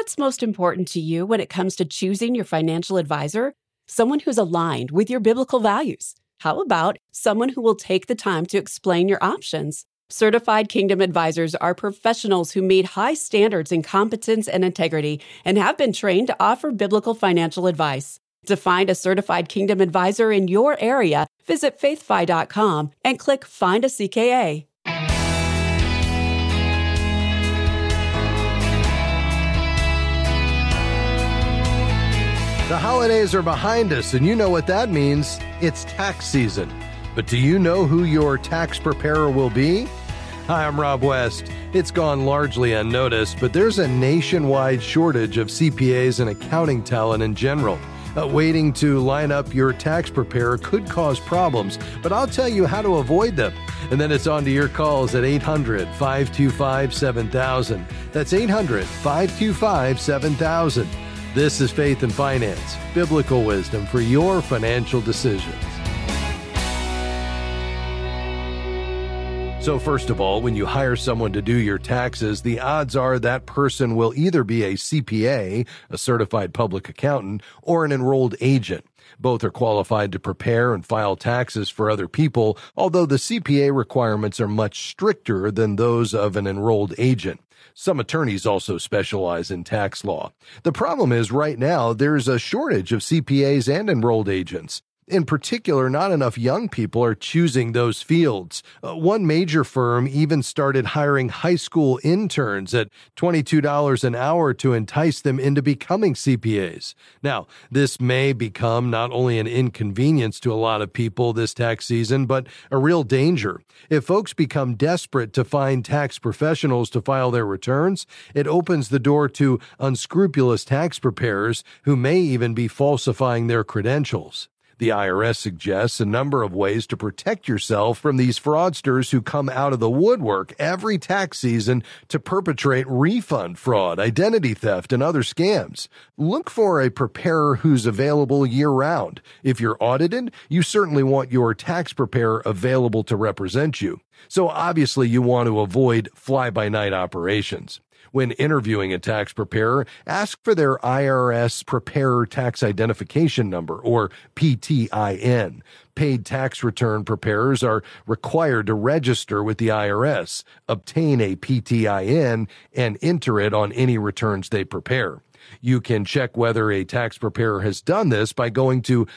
what's most important to you when it comes to choosing your financial advisor? Someone who's aligned with your biblical values. How about someone who will take the time to explain your options? Certified Kingdom Advisors are professionals who meet high standards in competence and integrity and have been trained to offer biblical financial advice. To find a Certified Kingdom Advisor in your area, visit faithfi.com and click Find a CKA. The holidays are behind us, and you know what that means. It's tax season. But do you know who your tax preparer will be? Hi, I'm Rob West. It's gone largely unnoticed, but there's a nationwide shortage of CPAs and accounting talent in general. Waiting to line up your tax preparer could cause problems, but I'll tell you how to avoid them. And then it's on to your calls at 800-525-7000. That's 800-525-7000. This is Faith and Finance, biblical wisdom for your financial decisions. So first of all, when you hire someone to do your taxes, the odds are that person will either be a CPA, a certified public accountant, or an enrolled agent. Both are qualified to prepare and file taxes for other people, although the CPA requirements are much stricter than those of an enrolled agent. Some attorneys also specialize in tax law. The problem is right now there's a shortage of CPAs and enrolled agents. In particular, not enough young people are choosing those fields. One major firm even started hiring high school interns at $22 an hour to entice them into becoming CPAs. Now, this may become not only an inconvenience to a lot of people this tax season, but a real danger. If folks become desperate to find tax professionals to file their returns, it opens the door to unscrupulous tax preparers who may even be falsifying their credentials. The IRS suggests a number of ways to protect yourself from these fraudsters who come out of the woodwork every tax season to perpetrate refund fraud, identity theft, and other scams. Look for a preparer who's available year-round. If you're audited, you certainly want your tax preparer available to represent you. So obviously you want to avoid fly-by-night operations. When interviewing a tax preparer, ask for their IRS Preparer Tax Identification Number, or PTIN. Paid tax return preparers are required to register with the IRS, obtain a PTIN, and enter it on any returns they prepare. You can check whether a tax preparer has done this by going to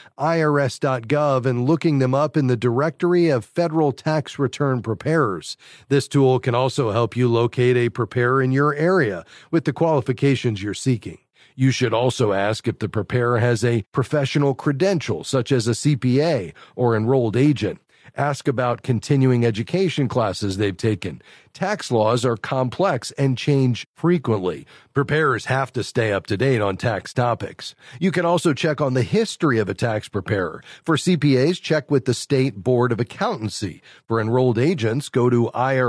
irs.gov and looking them up in the directory of federal tax return preparers. This tool can also help you locate a preparer in your area with the qualifications you're seeking. You should also ask if the preparer has a professional credential, such as a CPA or enrolled agent. Ask about continuing education classes they've taken. Tax laws are complex and change frequently. Preparers have to stay up to date on tax topics. You can also check on the history of a tax preparer. For CPAs, check with the State Board of Accountancy. For enrolled agents, go to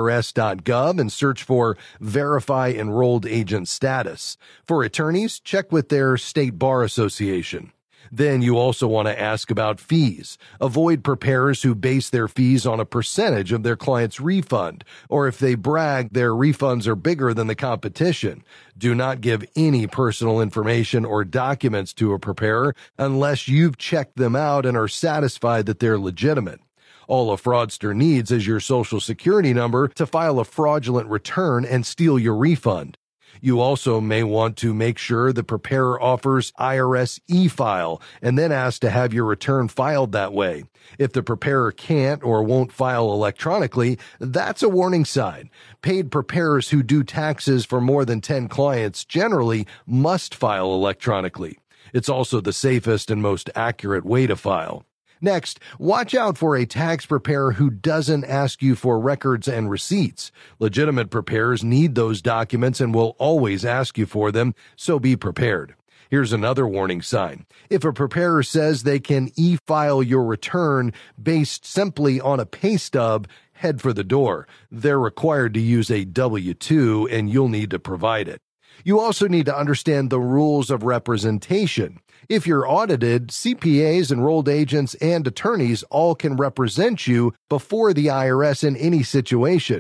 irs.gov and search for Verify Enrolled Agent Status. For attorneys, check with their State Bar Association. Then you also want to ask about fees. Avoid preparers who base their fees on a percentage of their client's refund, or if they brag their refunds are bigger than the competition. Do not give any personal information or documents to a preparer unless you've checked them out and are satisfied that they're legitimate. All a fraudster needs is your Social Security number to file a fraudulent return and steal your refund. You also may want to make sure the preparer offers IRS e-file and then ask to have your return filed that way. If the preparer can't or won't file electronically, that's a warning sign. Paid preparers who do taxes for more than 10 clients generally must file electronically. It's also the safest and most accurate way to file. Next, watch out for a tax preparer who doesn't ask you for records and receipts. Legitimate preparers need those documents and will always ask you for them, so be prepared. Here's another warning sign. If a preparer says they can e-file your return based simply on a pay stub, head for the door. They're required to use a W-2 and you'll need to provide it. You also need to understand the rules of representation. If you're audited, CPAs, enrolled agents, and attorneys all can represent you before the IRS in any situation.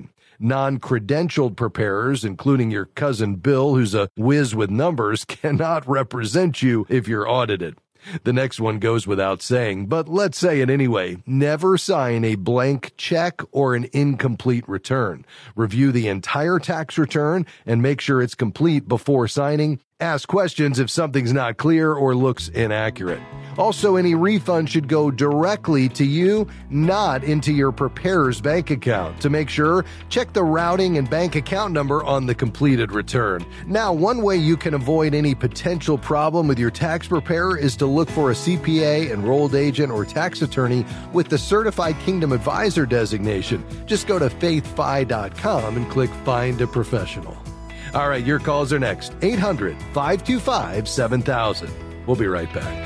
Non-credentialed preparers, including your cousin Bill, who's a whiz with numbers, cannot represent you if you're audited. The next one goes without saying, but let's say it anyway. Never sign a blank check or an incomplete return. Review the entire tax return and make sure it's complete before signing. Ask questions if something's not clear or looks inaccurate. Also, any refund should go directly to you, not into your preparer's bank account. To make sure, check the routing and bank account number on the completed return. Now, one way you can avoid any potential problem with your tax preparer is to look for a CPA, enrolled agent, or tax attorney with the Certified Kingdom Advisor designation. Just go to faithfi.com and click Find a Professional. All right, your calls are next. 800-525-7000. We'll be right back.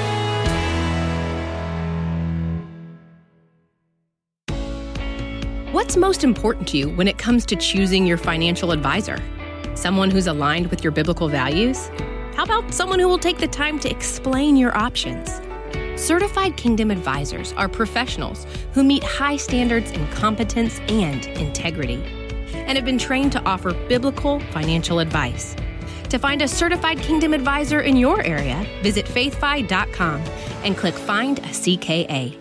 What's most important to you when it comes to choosing your financial advisor? Someone who's aligned with your biblical values? How about someone who will take the time to explain your options? Certified Kingdom Advisors are professionals who meet high standards in competence and integrity and have been trained to offer biblical financial advice. To find a Certified Kingdom Advisor in your area, visit faithfi.com and click Find a CKA.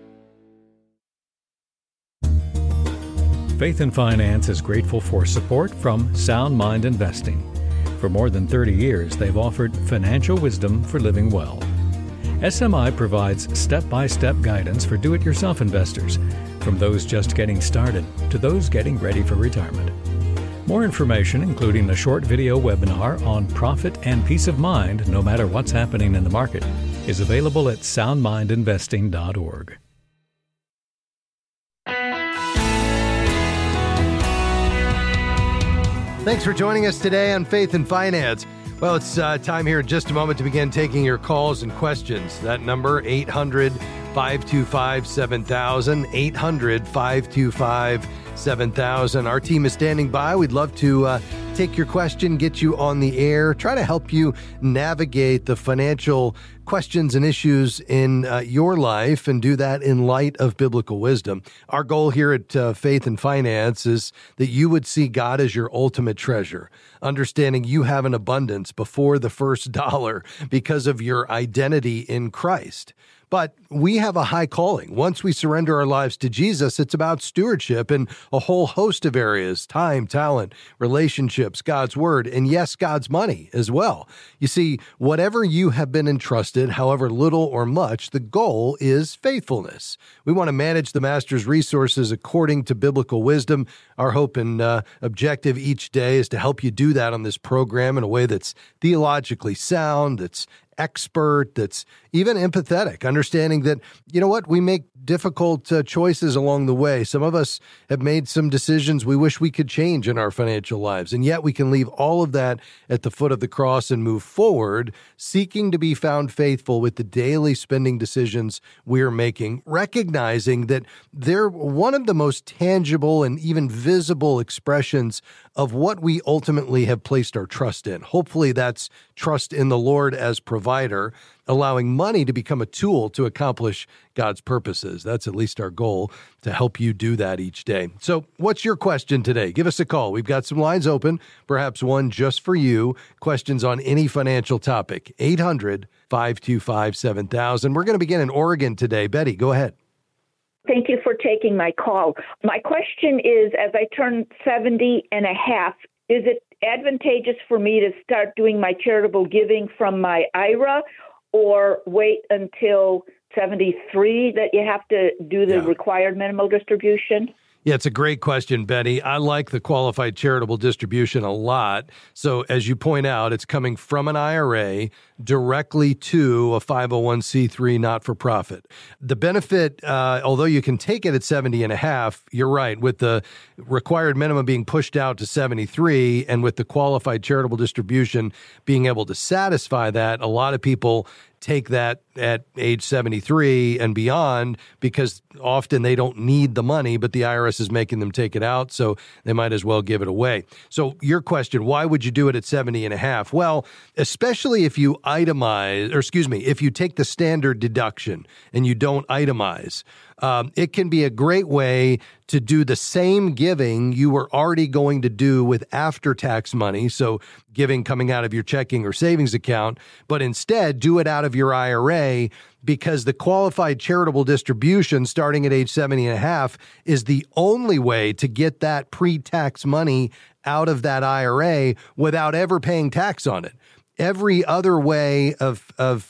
Faith and Finance is grateful for support from Sound Mind Investing. For more than 30 years, they've offered financial wisdom for living well. SMI provides step-by-step guidance for do-it-yourself investors, from those just getting started to those getting ready for retirement. More information, including a short video webinar on profit and peace of mind no matter what's happening in the market, is available at soundmindinvesting.org. Thanks for joining us today on Faith and Finance. Well, it's time here in just a moment to begin taking your calls and questions. That number, 800-525-7000, 800-525-7000. Our team is standing by. We'd love to take your question, get you on the air, try to help you navigate the financial questions and issues in your life and do that in light of biblical wisdom. Our goal here at Faith and Finance is that you would see God as your ultimate treasure, understanding you have an abundance before the first dollar because of your identity in Christ. But we have a high calling. Once we surrender our lives to Jesus, it's about stewardship in a whole host of areas: time, talent, relationships, God's word, and yes, God's money as well. You see, whatever you have been entrusted, however little or much, the goal is faithfulness. We want to manage the Master's resources according to biblical wisdom. Our hope and objective each day is to help you do that on this program in a way that's theologically sound, that's expert, that's even empathetic, understanding that, you know what, we make difficult choices along the way. Some of us have made some decisions we wish we could change in our financial lives, and yet we can leave all of that at the foot of the cross and move forward, seeking to be found faithful with the daily spending decisions we're making, recognizing that they're one of the most tangible and even visible expressions of what we ultimately have placed our trust in. Hopefully that's trust in the Lord as provider, allowing money to become a tool to accomplish God's purposes. That's at least our goal, to help you do that each day. So what's your question today? Give us a call. We've got some lines open, perhaps one just for you. Questions on any financial topic. 800-525-7000. We're going to begin in Oregon today. Betty, go ahead. Thank you for taking my call. My question is, as I turn 70 and a half, is it advantageous for me to start doing my charitable giving from my IRA, or wait until 73 that you have to do the required minimal distribution? Yeah, it's a great question, Betty. I like the qualified charitable distribution a lot. So as you point out, it's coming from an IRA directly to a 501c3 not-for-profit. The benefit, although you can take it at 70 and a half, you're right, with the required minimum being pushed out to 73 and with the qualified charitable distribution being able to satisfy that, a lot of people take that at age 73 and beyond because often they don't need the money, but the IRS is making them take it out, so they might as well give it away. So your question, why would you do it at 70 and a half? Well, especially if you if you take the standard deduction and you don't itemize, it can be a great way to do the same giving you were already going to do with after-tax money, so giving coming out of your checking or savings account, but instead do it out of your IRA, because the qualified charitable distribution starting at age 70 and a half is the only way to get that pre-tax money out of that IRA without ever paying tax on it. Every other way of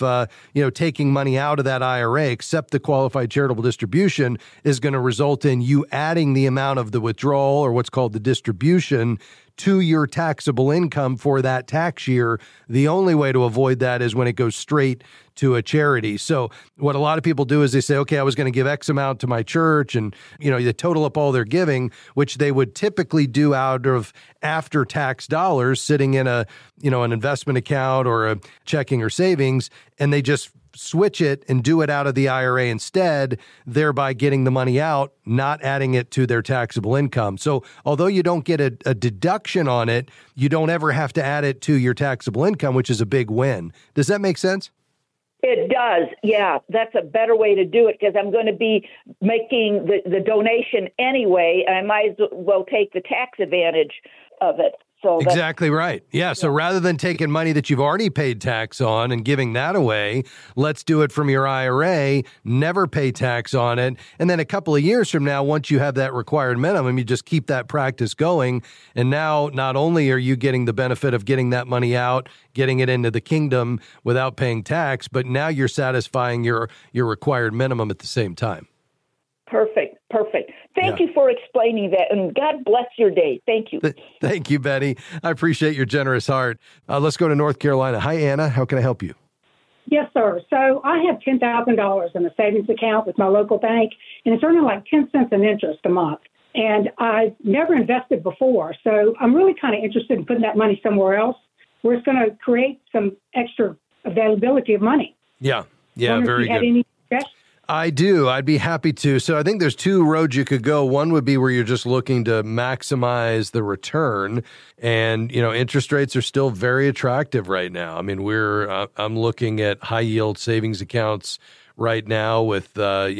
taking money out of that IRA, except the qualified charitable distribution, is going to result in you adding the amount of the withdrawal, or what's called the distribution, to your taxable income for that tax year. The only way to avoid that is when it goes straight to a charity. So what a lot of people do is they say, okay, I was going to give X amount to my church, and they total up all their giving, which they would typically do out of after-tax dollars sitting in an investment account or a checking or savings, and they just switch it and do it out of the IRA instead, thereby getting the money out, not adding it to their taxable income. So although you don't get a deduction on it, you don't ever have to add it to your taxable income, which is a big win. Does that make sense? It does. Yeah, that's a better way to do it, because I'm going to be making the donation anyway. I might as well take the tax advantage of it. So exactly right. Yeah. So rather than taking money that you've already paid tax on and giving that away, let's do it from your IRA, never pay tax on it. And then a couple of years from now, once you have that required minimum, you just keep that practice going. And now not only are you getting the benefit of getting that money out, getting it into the kingdom without paying tax, but now you're satisfying your required minimum at the same time. Perfect. Thank you for explaining that, and God bless your day. Thank you. Thank you, Betty. I appreciate your generous heart. Let's go to North Carolina. Hi, Anna. How can I help you? Yes, sir. So I have $10,000 in a savings account with my local bank, and it's earning like 10 cents in interest a month. And I've never invested before, so I'm really kind of interested in putting that money somewhere else where it's going to create some extra availability of money. Yeah, very good. Any suggestions? I do. I'd be happy to. So I think there's two roads you could go. One would be where you're just looking to maximize the return, and interest rates are still very attractive right now. I mean, I'm looking at high yield savings accounts right now with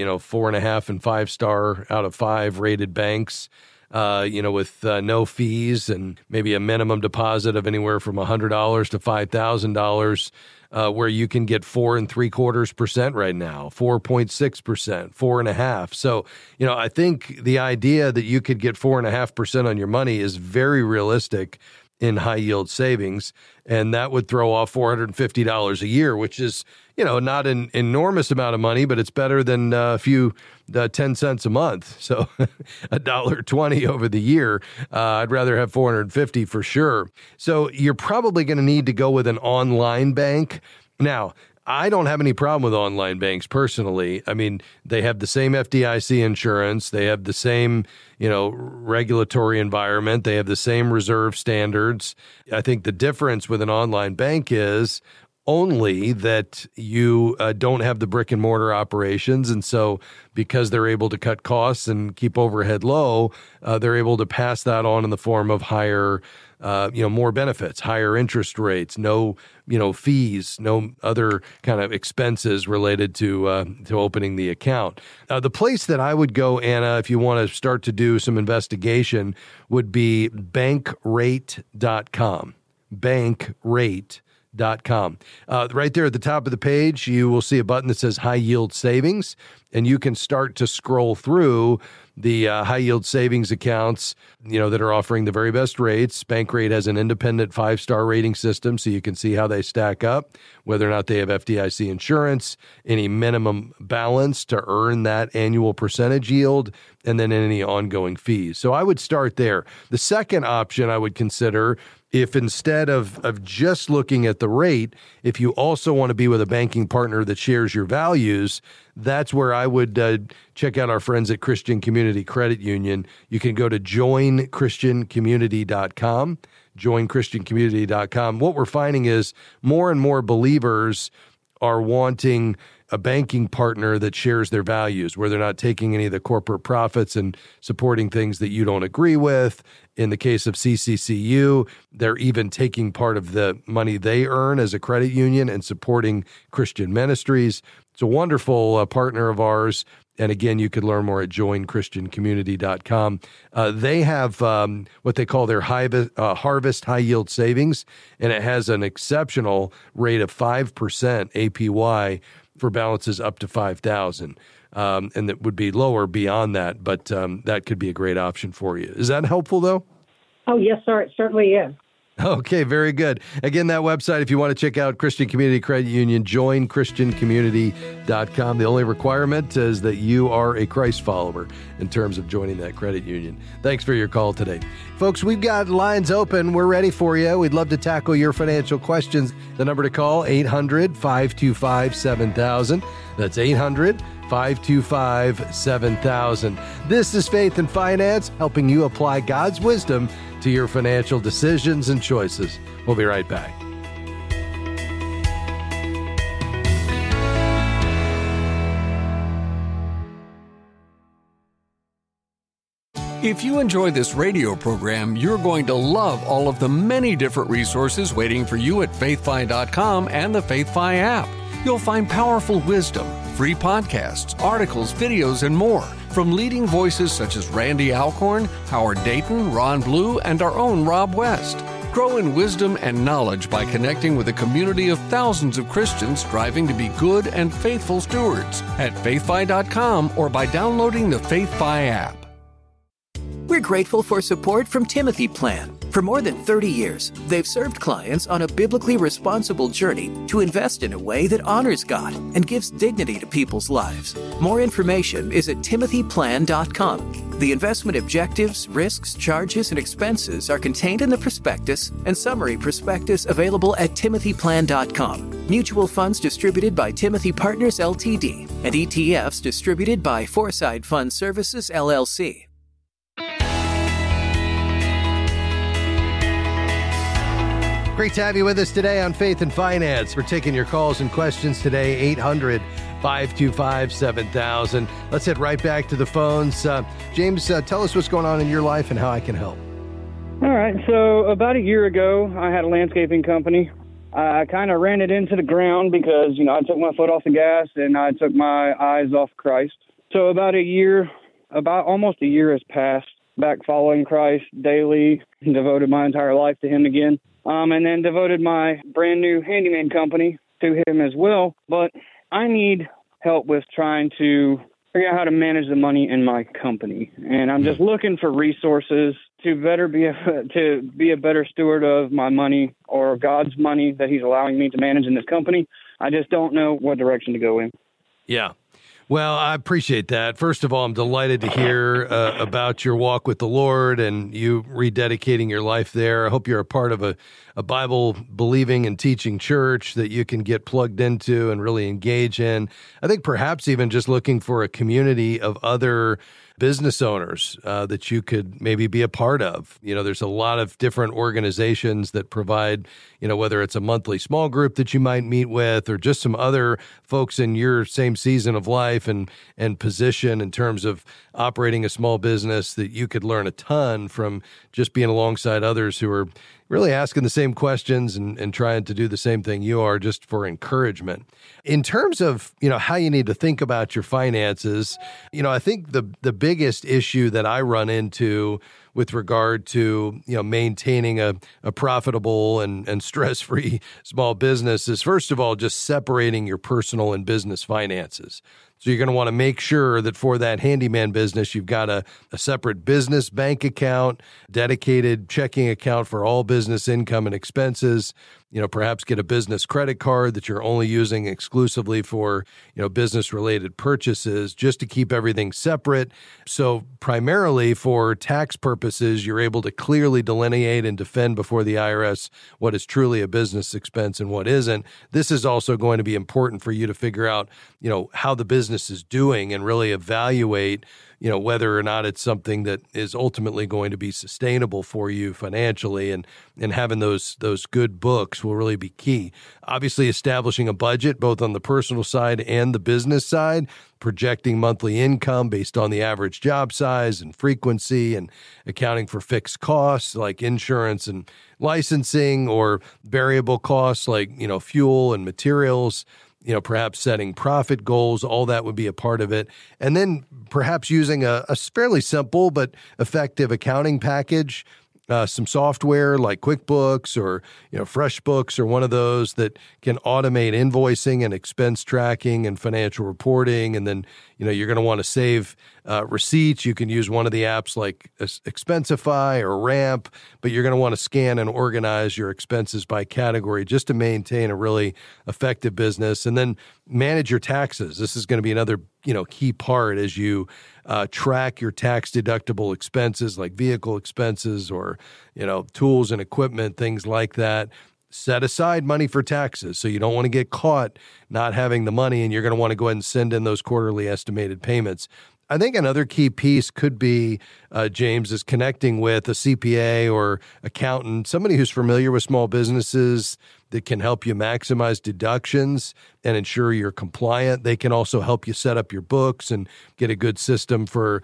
4.5 and 5-star out of 5 rated banks. With no fees and maybe a minimum deposit of anywhere from $100 to $5,000. Where you can get 4.75% right now, 4.6%, 4.5%. So, I think the idea that you could get 4.5% on your money is very realistic in high yield savings. And that would throw off $450 a year, which is, not an enormous amount of money, but it's better than a few 10 cents a month. So $1.20 over the year. I'd rather have $450 for sure. So you're probably going to need to go with an online bank. Now, I don't have any problem with online banks personally. I mean, they have the same FDIC insurance. They have the same, regulatory environment. They have the same reserve standards. I think the difference with an online bank is only that you don't have the brick and mortar operations. And so because they're able to cut costs and keep overhead low, they're able to pass that on in the form of higher, more benefits, higher interest rates, no, fees, no other kind of expenses related to opening the account. The place that I would go, Anna, if you want to start to do some investigation, would be bankrate.com. Bankrate.com. Right there at the top of the page, you will see a button that says high yield savings, and you can start to scroll through the high yield savings accounts, that are offering the very best rates. Bankrate has an independent 5-star rating system, so you can see how they stack up, whether or not they have FDIC insurance, any minimum balance to earn that annual percentage yield, and then any ongoing fees. So I would start there. The second option I would consider, if instead of just looking at the rate, if you also want to be with a banking partner that shares your values, that's where I would check out our friends at Christian Community Credit Union. You can go to joinchristiancommunity.com, joinchristiancommunity.com. What we're finding is more and more believers are wanting a banking partner that shares their values, where they're not taking any of the corporate profits and supporting things that you don't agree with. In the case of CCCU, they're even taking part of the money they earn as a credit union and supporting Christian ministries. It's a wonderful partner of ours. And again, you could learn more at joinchristiancommunity.com. They have what they call their Harvest High Yield Savings, and it has an exceptional rate of 5% APY for balances up to $5,000. And that would be lower beyond that, but that could be a great option for you. Is that helpful, though? Oh, yes, sir. It certainly is. Okay, very good. Again, that website, if you want to check out Christian Community Credit Union, joinchristiancommunity.com. The only requirement is that you are a Christ follower in terms of joining that credit union. Thanks for your call today. Folks, we've got lines open. We're ready for you. We'd love to tackle your financial questions. The number to call, 800-525-7000. That's 800-525-7000. This is Faith and Finance, helping you apply God's wisdom to your financial decisions and choices. We'll be right back. If you enjoy this radio program, you're going to love all of the many different resources waiting for you at faithfi.com and the FaithFi app. You'll find powerful wisdom, free podcasts, articles, videos, and more from leading voices such as Randy Alcorn, Howard Dayton, Ron Blue, and our own Rob West. Grow in wisdom and knowledge by connecting with a community of thousands of Christians striving to be good and faithful stewards at faithfi.com or by downloading the FaithFi app. We're grateful for support from Timothy Plan. For more than 30 years, they've served clients on a biblically responsible journey to invest in a way that honors God and gives dignity to people's lives. More information is at timothyplan.com. The investment objectives, risks, charges, and expenses are contained in the prospectus and summary prospectus available at timothyplan.com. Mutual funds distributed by Timothy Partners Ltd. and ETFs distributed by Foreside Fund Services LLC. Great to have you with us today on Faith and Finance. We're taking your calls and questions today, 800-525-7000. Let's head right back to the phones. James, tell us what's going on in your life and how I can help. All right, so about a year ago, I had a landscaping company. I kind of ran it into the ground because, I took my foot off the gas and I took my eyes off Christ. So about almost a year has passed back following Christ daily, devoted my entire life to him again. And then devoted my brand new handyman company to him as well. But I need help with trying to figure out how to manage the money in my company. And I'm just looking for resources to be a better steward of my money or God's money that he's allowing me to manage in this company. I just don't know what direction to go in. Yeah. Well, I appreciate that. First of all, I'm delighted to hear about your walk with the Lord and you rededicating your life there. I hope you're a part of a Bible-believing and teaching church that you can get plugged into and really engage in. I think perhaps even just looking for a community of other business owners that you could maybe be a part of. There's a lot of different organizations that provide, whether it's a monthly small group that you might meet with or just some other folks in your same season of life and position in terms of operating a small business that you could learn a ton from just being alongside others who are really asking the same questions and trying to do the same thing you are just for encouragement. In terms of, how you need to think about your finances, I think the biggest issue that I run into with regard to, maintaining a profitable and stress-free small business is, first of all, just separating your personal and business finances. So you're going to want to make sure that for that handyman business, you've got a separate business bank account, dedicated checking account for all business income and expenses. Perhaps get a business credit card that you're only using exclusively for, business-related purchases, just to keep everything separate. So primarily for tax purposes, you're able to clearly delineate and defend before the IRS what is truly a business expense and what isn't. This is also going to be important for you to figure out, how the business is doing and really evaluate, whether or not it's something that is ultimately going to be sustainable for you financially, and having those good books tax will really be key. Obviously, establishing a budget, both on the personal side and the business side, projecting monthly income based on the average job size and frequency, and accounting for fixed costs like insurance and licensing, or variable costs like, fuel and materials, perhaps setting profit goals, all that would be a part of it. And then perhaps using a fairly simple but effective accounting package, some software like QuickBooks or, FreshBooks, or one of those that can automate invoicing and expense tracking and financial reporting. And then, you're going to want to save receipts. You can use one of the apps like Expensify or Ramp, but you're going to want to scan and organize your expenses by category just to maintain a really effective business. And then manage your taxes. This is going to be another, key part as you track your tax deductible expenses like vehicle expenses or, tools and equipment, things like that. Set aside money for taxes. So you don't want to get caught not having the money, and you're going to want to go ahead and send in those quarterly estimated payments. I think another key piece could be, James, is connecting with a CPA or accountant, somebody who's familiar with small businesses that can help you maximize deductions and ensure you're compliant. They can also help you set up your books and get a good system for,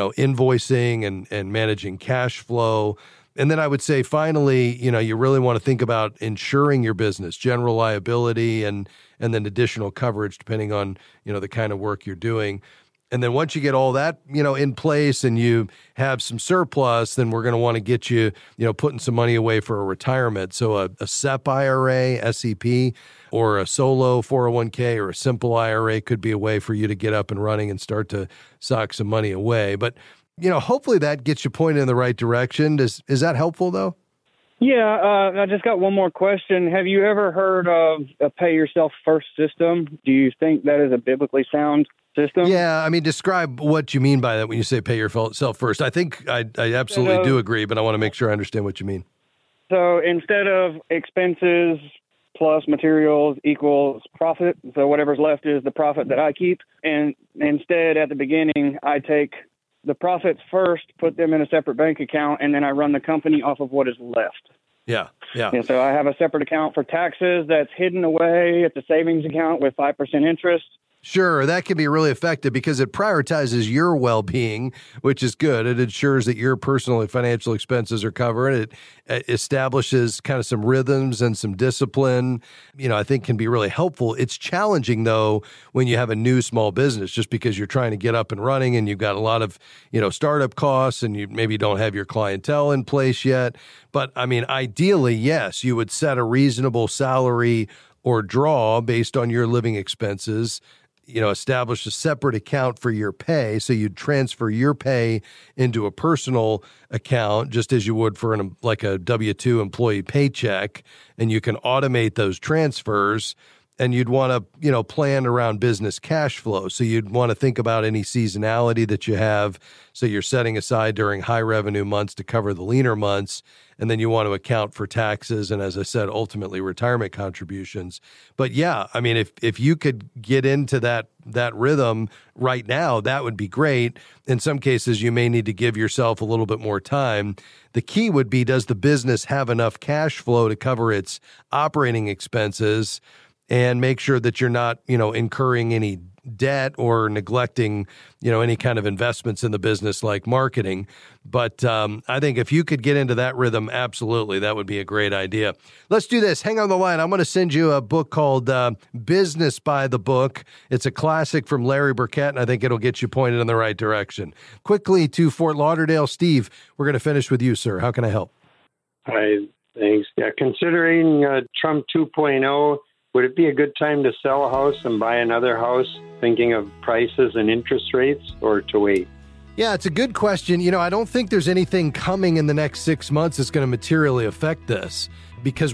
invoicing and managing cash flow. And then I would say, finally, you really want to think about insuring your business, general liability, and then additional coverage depending on, the kind of work you're doing. And then once you get all that, in place and you have some surplus, then we're going to want to get you, putting some money away for a retirement. So a SEP IRA, SEP, or a solo 401k or a simple IRA could be a way for you to get up and running and start to sock some money away. But hopefully that gets you pointed in the right direction. Is that helpful, though? Yeah, I just got one more question. Have you ever heard of a pay yourself first system? Do you think that is a biblically sound system? Yeah, describe what you mean by that when you say pay yourself first. I think I absolutely do agree, but I want to make sure I understand what you mean. So instead of expenses plus materials equals profit, so whatever's left is the profit that I keep, and instead at the beginning I take the profits first, put them in a separate bank account, and then I run the company off of what is left. Yeah. And so I have a separate account for taxes that's hidden away at the savings account with 5% interest. Sure, that can be really effective because it prioritizes your well-being, which is good. It ensures that your personal and financial expenses are covered. It establishes kind of some rhythms and some discipline, I think can be really helpful. It's challenging, though, when you have a new small business, just because you're trying to get up and running and you've got a lot of, startup costs and you maybe don't have your clientele in place yet. But, ideally, yes, you would set a reasonable salary or draw based on your living expenses. Establish a separate account for your pay. So you'd transfer your pay into a personal account, just as you would for like a W-2 employee paycheck. And you can automate those transfers. And you'd want to, plan around business cash flow. So you'd want to think about any seasonality that you have. So you're setting aside during high revenue months to cover the leaner months. And then you want to account for taxes and, as I said, ultimately retirement contributions. But yeah, if you could get into that rhythm right now, that would be great. In some cases, you may need to give yourself a little bit more time. The key would be, does the business have enough cash flow to cover its operating expenses? And make sure that you're not, incurring any debt or neglecting, any kind of investments in the business like marketing. But I think if you could get into that rhythm, absolutely, that would be a great idea. Let's do this. Hang on the line. I'm going to send you a book called Business by the Book. It's a classic from Larry Burkett, and I think it'll get you pointed in the right direction. Quickly to Fort Lauderdale. Steve, we're going to finish with you, sir. How can I help? Hi, thanks. Yeah, considering Trump 2.0, would it be a good time to sell a house and buy another house, thinking of prices and interest rates, or to wait? Yeah, it's a good question. I don't think there's anything coming in the next 6 months that's going to materially affect this, because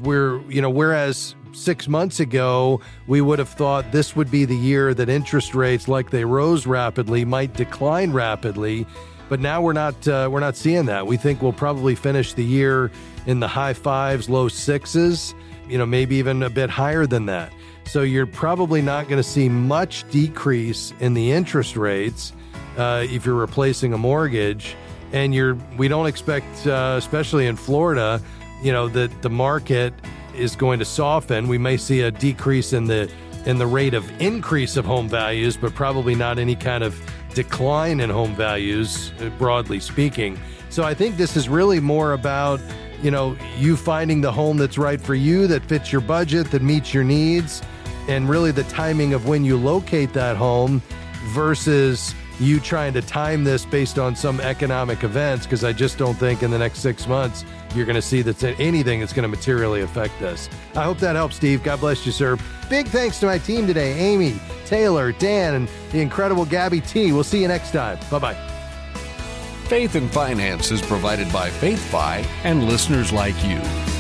whereas 6 months ago, we would have thought this would be the year that interest rates, like they rose rapidly, might decline rapidly. But now we're not seeing that. We think we'll probably finish the year in the high 5s, low 6s. Maybe even a bit higher than that. So you're probably not going to see much decrease in the interest rates if you're replacing a mortgage. And we don't expect, especially in Florida, that the market is going to soften. We may see a decrease in the rate of increase of home values, but probably not any kind of decline in home values, broadly speaking. So I think this is really more about, you finding the home that's right for you, that fits your budget, that meets your needs, and really the timing of when you locate that home versus you trying to time this based on some economic events, because I just don't think in the next 6 months you're going to see that's anything that's going to materially affect this. I hope that helps, Steve. God bless you, sir. Big thanks to my team today, Amy, Taylor, Dan, and the incredible Gabby T. We'll see you next time. Bye-bye. Faith and Finance is provided by FaithFi and listeners like you.